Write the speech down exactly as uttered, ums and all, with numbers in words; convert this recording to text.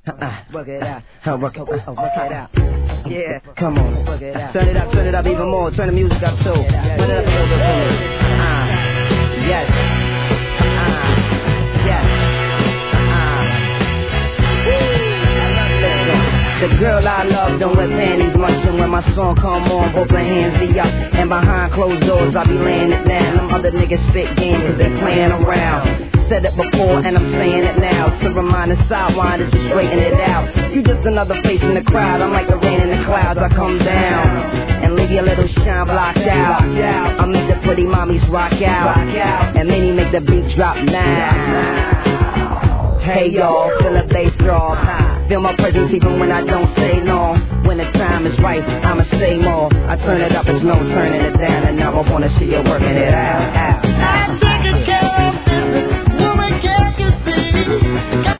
Uh-uh. Work it out. Uh, work, oh, oh, work it out. Yeah, come on. Work it out. Turn it up, turn it up even more. Turn the music up too. Turn it up a little bit for me. Uh, yes. Uh, yes. Uh, the girl I love don't wear panties much, and when my song come on, both her hands be up, and behind closed doors I be laying it down. Them other niggas spit games cause they playing around. Said it before and I'm saying it now. To remind the sidewinders to straighten it out. You just another face in the crowd. I'm like the rain in the clouds. I come down and leave your little shine blocked out. I make the pretty mommies rock out, and many make the beat drop now. Hey y'all, feel the bass drop. Feel my presence even when I don't say no. When the time is right, I'ma say more. I turn it up, it's no turning it down, and now I wanna see you working it out, out. I take a care of business, woman can't you see?